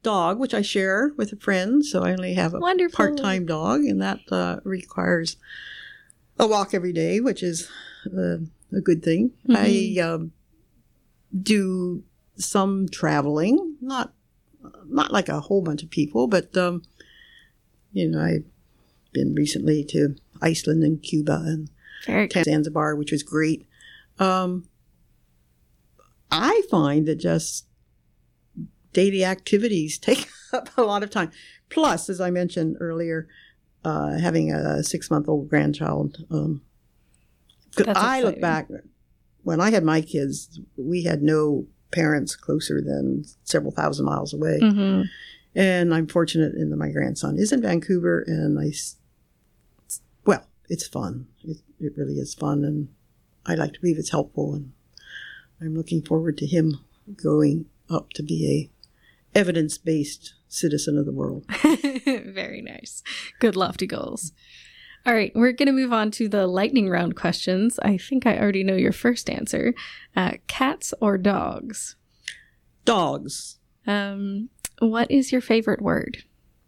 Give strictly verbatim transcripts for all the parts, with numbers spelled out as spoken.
dog, which I share with a friend. So I only have a Wonderful. part-time dog, and that uh, requires a walk every day, which is uh, a good thing. Mm-hmm. I um, do some traveling, not not like a whole bunch of people, but um, you know, I've been recently to Iceland and Cuba and Very good. Zanzibar, which was great. Um, I find that just daily activities take up a lot of time. Plus, as I mentioned earlier, uh, having a six-month-old grandchild. Um, That's I exciting. look back, when I had my kids, we had no parents closer than several thousand miles away. Mm-hmm. And I'm fortunate in that my grandson is in Vancouver, and I, well, it's fun. It, it really is fun, and I like to believe it's helpful, and I'm looking forward to him growing up to be a evidence-based citizen of the world. Very nice. Good lofty goals. All right, we're going to move on to the lightning round questions. I think I already know your first answer. Uh, cats or dogs? Dogs. Um, what is your favorite word?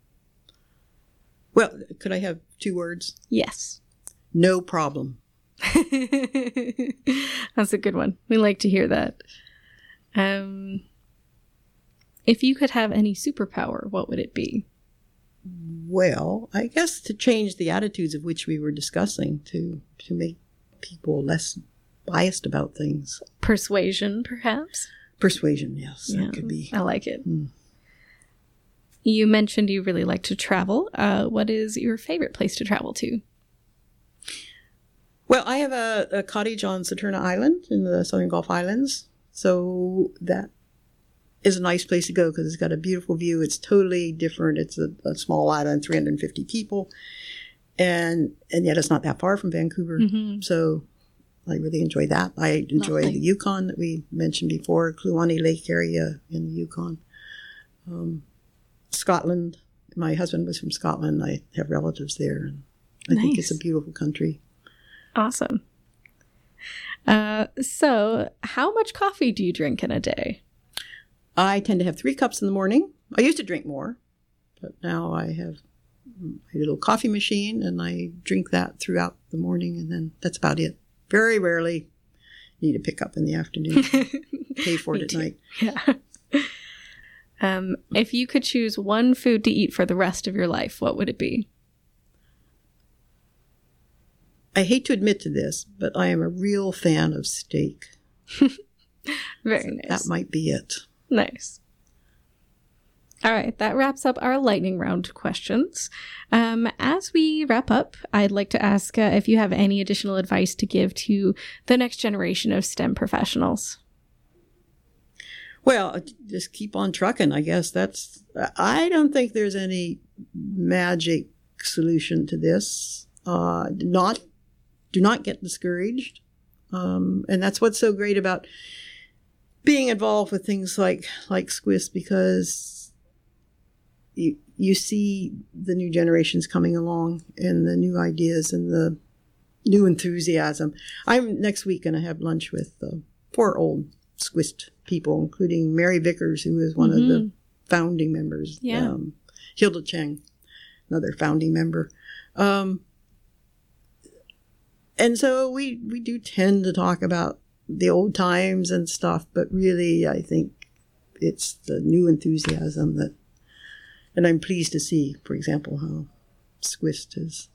Well, could I have two words? Yes. No problem. That's a good one. We like to hear that. Um, if you could have any superpower, what would it be? Well, I guess to change the attitudes of which we were discussing, to to make people less biased about things. Persuasion, perhaps? Persuasion, yes. Yeah, that could be. I like it. Mm. You mentioned you really like to travel. Uh, what is your favorite place to travel to? Well, I have a, a cottage on Saturna Island in the Southern Gulf Islands. So that is a nice place to go because it's got a beautiful view. It's totally different. It's a, a small island, three hundred fifty people. And and yet it's not that far from Vancouver. Mm-hmm. So I really enjoy that. I enjoy Lovely. the Yukon that we mentioned before, Kluane Lake area in the Yukon. Um, Scotland. My husband was from Scotland. I have relatives there. And I Nice. think it's a beautiful country. Awesome. Uh, so, how much coffee do you drink in a day? I tend to have three cups in the morning. I used to drink more, but now I have my little coffee machine, and I drink that throughout the morning, and then that's about it. Very rarely need a pickup in the afternoon. Pay for it Me at too. night. Yeah. um, if you could choose one food to eat for the rest of your life, what would it be? I hate to admit to this, but I am a real fan of steak. Very So nice. That might be it. Nice. All right, that wraps up our lightning round questions. Um, as we wrap up, I'd like to ask uh, if you have any additional advice to give to the next generation of STEM professionals. Well, just keep on trucking, I guess. That's. I don't think there's any magic solution to this. Uh, not, do not get discouraged. Um, and that's what's so great about being involved with things like, like Squiz, because you, you see the new generations coming along and the new ideas and the new enthusiasm. I'm next week going to have lunch with uh, four old Squist people, including Mary Vickers, who is one Mm-hmm. of the founding members. Yeah. Um, Hilda Cheng, another founding member. Um, and so we, we do tend to talk about the old times and stuff, but really I think it's the new enthusiasm that, and I'm pleased to see, for example, how Squist has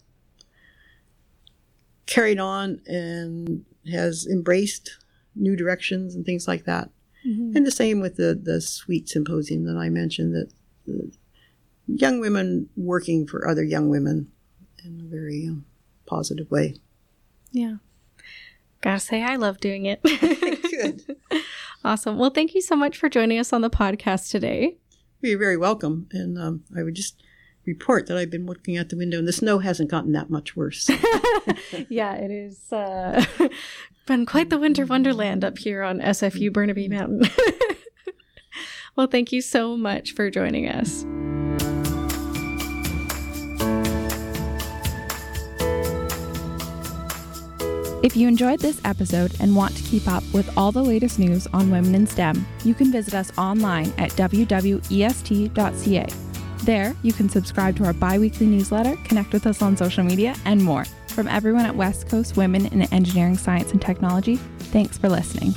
carried on and has embraced new directions and things like that. Mm-hmm. And the same with the, the Sweet Symposium that I mentioned, that uh, young women working for other young women in a very um, positive way. Yeah. Gotta say, I love doing it. Good. Awesome. Well, thank you so much for joining us on the podcast today. You're very welcome. And um, I would just report that I've been looking out the window and the snow hasn't gotten that much worse. Yeah, it is uh, been quite the winter wonderland up here on S F U Burnaby Mountain. Well, thank you so much for joining us. If you enjoyed this episode and want to keep up with all the latest news on women in STEM, you can visit us online at w w e s t dot c a. There, you can subscribe to our bi-weekly newsletter, connect with us on social media, and more. From everyone at West Coast Women in Engineering, Science, and Technology, thanks for listening.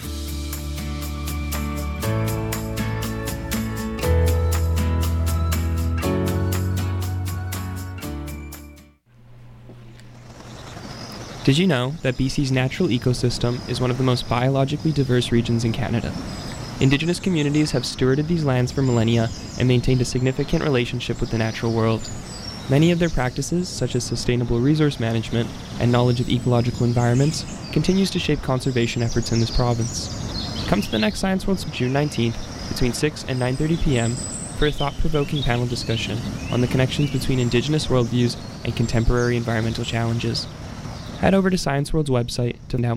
Did you know that B C's natural ecosystem is one of the most biologically diverse regions in Canada? Indigenous communities have stewarded these lands for millennia and maintained a significant relationship with the natural world. Many of their practices, such as sustainable resource management and knowledge of ecological environments, continues to shape conservation efforts in this province. Come to the next Science Worlds of June nineteenth between six and nine thirty p m for a thought-provoking panel discussion on the connections between Indigenous worldviews and contemporary environmental challenges. Head over to Science World's website to now.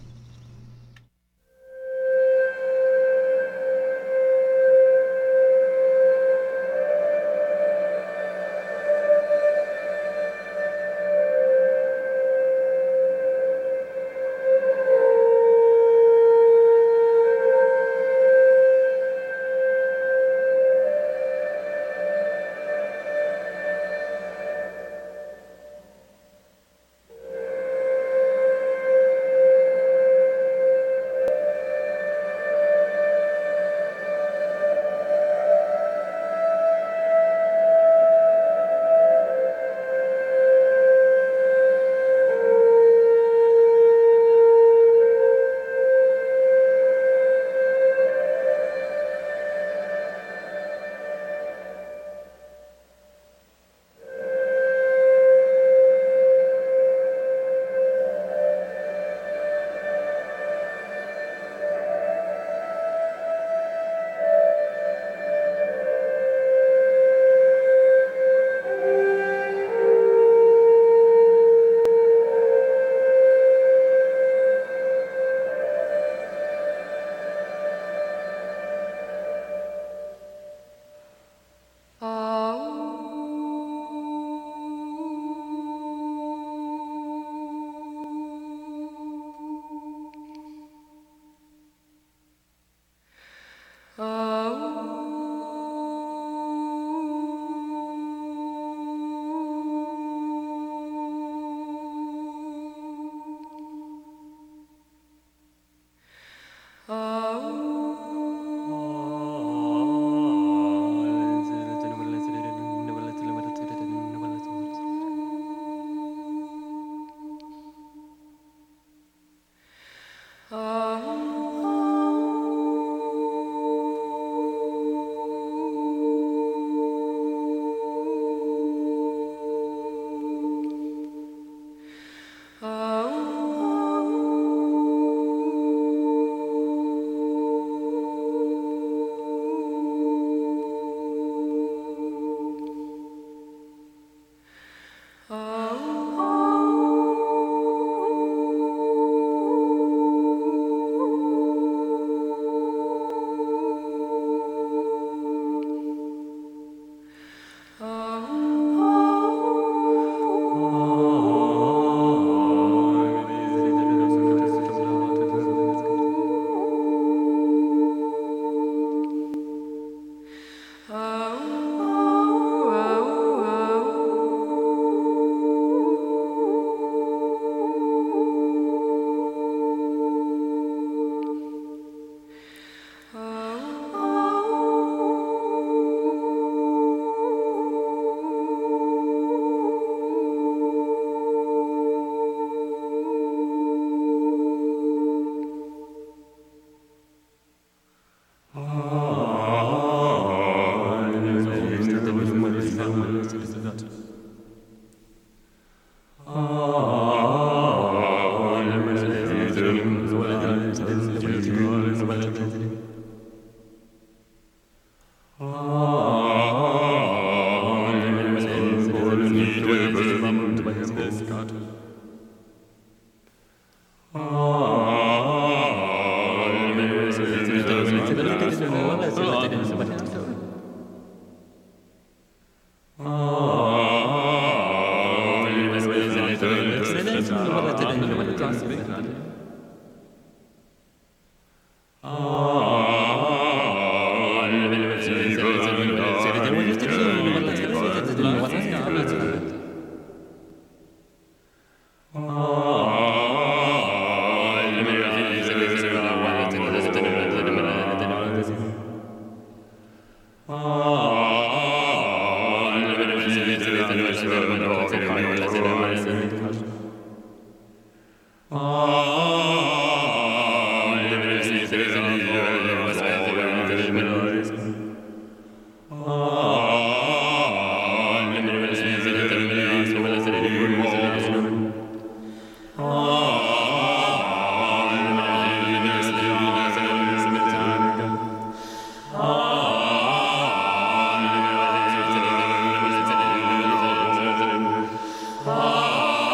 Ah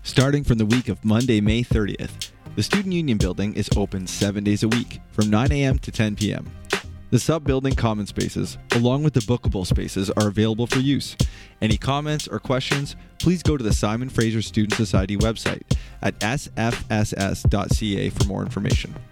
Starting from the week of Monday, May thirtieth, the Student Union Building is open seven days a week, from nine a.m. to ten p.m. The sub-building common spaces, along with the bookable spaces, are available for use. Any comments or questions, please go to the Simon Fraser Student Society website at s f s s dot c a for more information.